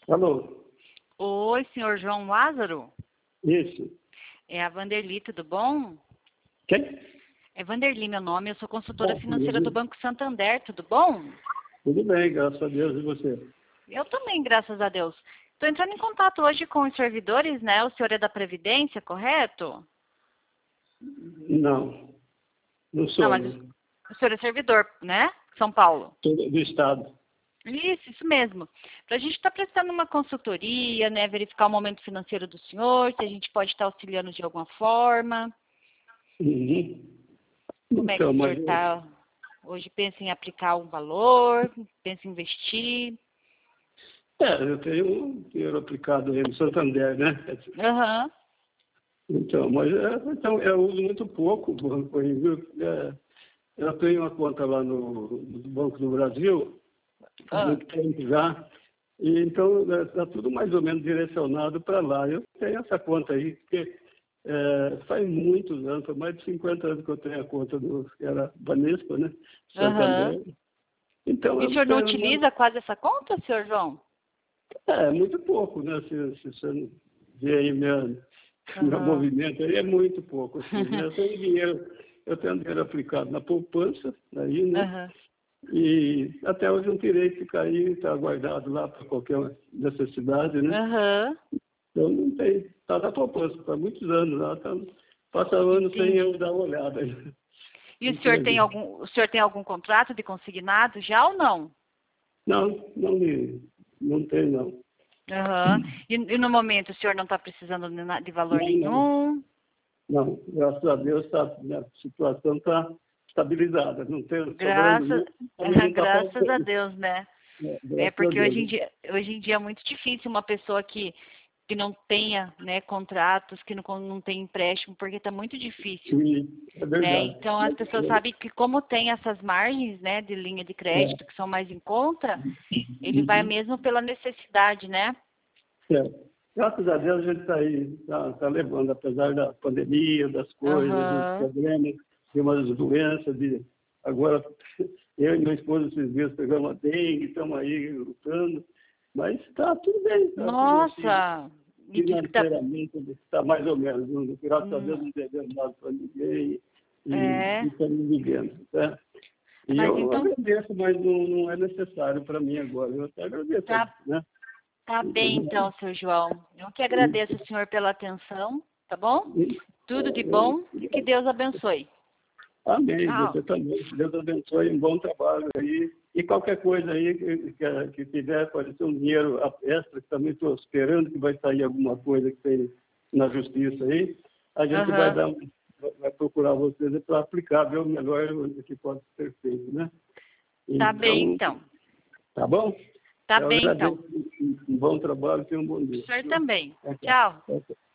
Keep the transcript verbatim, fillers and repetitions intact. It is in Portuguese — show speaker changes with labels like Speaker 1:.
Speaker 1: Alô?
Speaker 2: Oi, senhor João Lázaro?
Speaker 1: Isso.
Speaker 2: É a Vanderly, tudo bom?
Speaker 1: Quem?
Speaker 2: É Vanderly meu nome, eu sou consultora
Speaker 1: Ah,
Speaker 2: financeira do
Speaker 1: tudo
Speaker 2: Banco Santander, tudo bom?
Speaker 1: tudo bem, graças a Deus. E você?
Speaker 2: Eu também, graças a Deus. Estou entrando em contato hoje com os servidores, né? O senhor é da Previdência, correto?
Speaker 1: Não, não
Speaker 2: Não,
Speaker 1: sou,
Speaker 2: mas
Speaker 1: não.
Speaker 2: o senhor é servidor, né? São Paulo.
Speaker 1: Sou do Estado.
Speaker 2: Isso, isso mesmo. Para a gente estar prestando uma consultoria, né? Verificar o momento financeiro do senhor, se a gente pode estar auxiliando de alguma forma.
Speaker 1: Uhum.
Speaker 2: Como é que
Speaker 1: Então,
Speaker 2: o senhor
Speaker 1: mas
Speaker 2: está? Hoje pensa em aplicar um valor, pensa em investir?
Speaker 1: é, eu tenho um dinheiro aplicado aí no Santander, né?
Speaker 2: Aham.
Speaker 1: Então, mas é, então, eu uso muito pouco o banco aí, viu? É, eu tenho uma conta lá no, no Banco do Brasil, há
Speaker 2: Ah,
Speaker 1: muito tempo já, e então está tudo mais ou menos direcionado para lá. Eu tenho essa conta aí, porque é, faz muitos anos, faz mais de cinquenta anos que eu tenho a conta do, que era Banespa, né?
Speaker 2: aham.
Speaker 1: Santander. Então
Speaker 2: E o
Speaker 1: eu não
Speaker 2: senhor não
Speaker 1: tenho nada.
Speaker 2: utiliza quase essa conta, senhor João?
Speaker 1: É, muito pouco, né? Se, se você não vê aí minha, meu
Speaker 2: Aham.
Speaker 1: movimento aí, é muito pouco, assim, né? Eu tenho dinheiro, eu tenho dinheiro aplicado na poupança, aí, né?
Speaker 2: Aham.
Speaker 1: E até hoje não tirei, ficar aí, está guardado lá para qualquer necessidade, né?
Speaker 2: Aham.
Speaker 1: Então não tem, está na poupança, faz muitos anos lá, tá, passa anos sem eu
Speaker 2: Entendi.
Speaker 1: dar uma olhada.
Speaker 2: E o senhor tem
Speaker 1: Entende?
Speaker 2: algum, o senhor tem algum contrato de consignado já ou não?
Speaker 1: Não, não, me- não tem não.
Speaker 2: Aham. E, e no momento o senhor não está precisando de, na- de valor
Speaker 1: Não, não,
Speaker 2: nenhum?
Speaker 1: não. Graças a Deus tá, a situação está estabilizada, não tem sobrando
Speaker 2: Graças,
Speaker 1: muito, também não está
Speaker 2: graças a
Speaker 1: faltando.
Speaker 2: Deus, né?
Speaker 1: É,
Speaker 2: É
Speaker 1: graças a
Speaker 2: porque hoje em
Speaker 1: Deus.
Speaker 2: dia, hoje em dia é muito difícil uma pessoa que, que não tenha, né, contratos, que não, não tem empréstimo, porque está muito difícil,
Speaker 1: E é
Speaker 2: né?
Speaker 1: verdade.
Speaker 2: Então as pessoas sabem que como tem essas margens, né, de linha de
Speaker 1: É,
Speaker 2: crédito que são mais em conta, ele vai
Speaker 1: uhum,
Speaker 2: mesmo pela necessidade, né?
Speaker 1: é. Graças a Deus a gente está aí, está tá levando, apesar da pandemia, das coisas, dos
Speaker 2: Aham.
Speaker 1: problemas, de umas doenças, de agora eu e minha esposa esses dias pegamos a dengue, estamos aí lutando, mas está tudo bem, está tudo assim,
Speaker 2: Nossa, me diz que tá.
Speaker 1: financeiramente está mais ou menos, não- graças a Deus
Speaker 2: hum,
Speaker 1: não devemos nada para ninguém e
Speaker 2: É,
Speaker 1: estamos vivendo, tá? E
Speaker 2: mas
Speaker 1: eu
Speaker 2: então
Speaker 1: agradeço, mas não, não é necessário para mim agora, eu até agradeço,
Speaker 2: tá,
Speaker 1: né?
Speaker 2: tá bem então, seu João. Eu que agradeço o senhor pela atenção, tá bom? Tudo de
Speaker 1: Eu,
Speaker 2: bom e que Deus abençoe.
Speaker 1: amém,
Speaker 2: Tchau.
Speaker 1: você também. Deus abençoe, um bom trabalho aí. E qualquer coisa aí que, que, que tiver, pode ser um dinheiro extra, que também estou esperando que vai sair alguma coisa que tem na justiça aí. A gente vai
Speaker 2: Aham.
Speaker 1: dar, um- vai procurar vocês para aplicar, ver o melhor que pode ser feito, né?
Speaker 2: Tá bem
Speaker 1: Então,
Speaker 2: então.
Speaker 1: tá bom?
Speaker 2: Tá
Speaker 1: Eu
Speaker 2: bem então.
Speaker 1: agradeço, um bom trabalho e um bom
Speaker 2: O
Speaker 1: dia.
Speaker 2: senhor
Speaker 1: Viu?
Speaker 2: também.
Speaker 1: Tchau,
Speaker 2: Tchau.
Speaker 1: tchau.